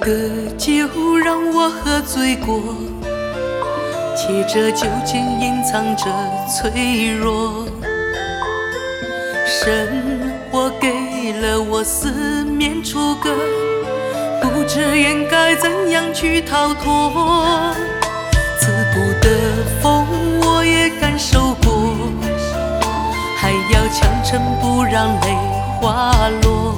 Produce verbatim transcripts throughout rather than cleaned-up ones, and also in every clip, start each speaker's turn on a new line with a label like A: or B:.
A: 的酒让我喝醉过，且这酒间隐藏着脆弱。生活给了我四面楚歌，不知应该怎样去逃脱。刺骨的风我也感受过，还要强撑不让泪滑落。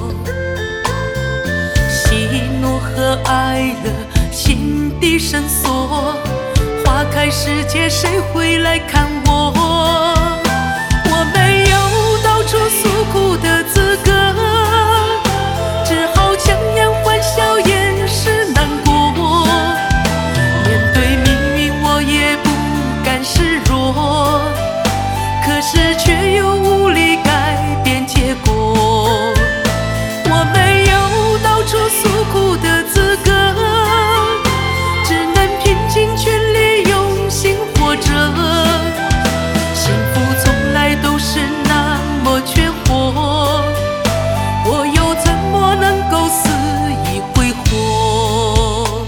A: 喜怒和哀乐心底深锁，花开时节谁会来看我？我没有道出诉苦的资格，只好强颜欢笑掩饰难过。面对命运我也不甘示弱，可是却又无力改变结果。我没有道出诉苦的资格，只能拼尽全力用心活着。幸福从来都是那么缺货，我又怎么能够肆意挥霍？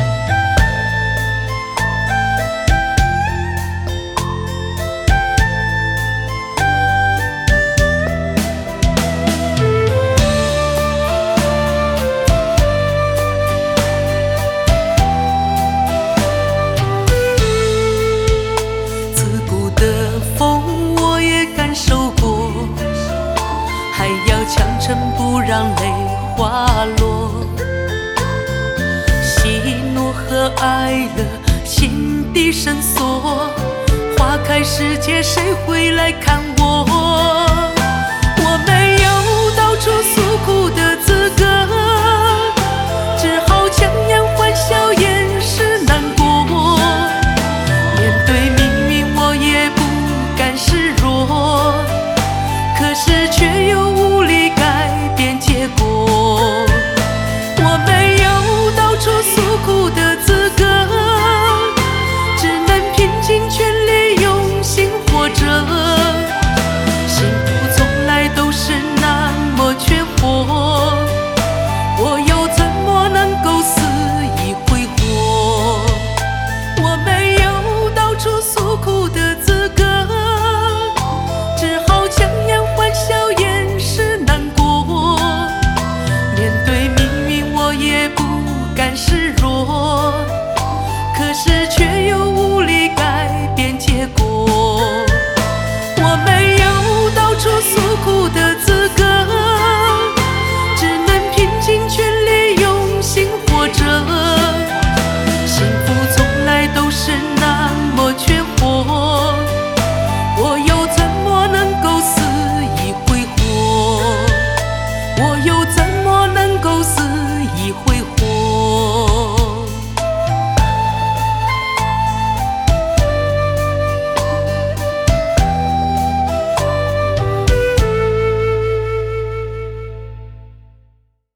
A: 刺骨的风我也感受过，还要强撑不让泪滑落。喜怒和哀乐心底深锁，花开时节谁会来看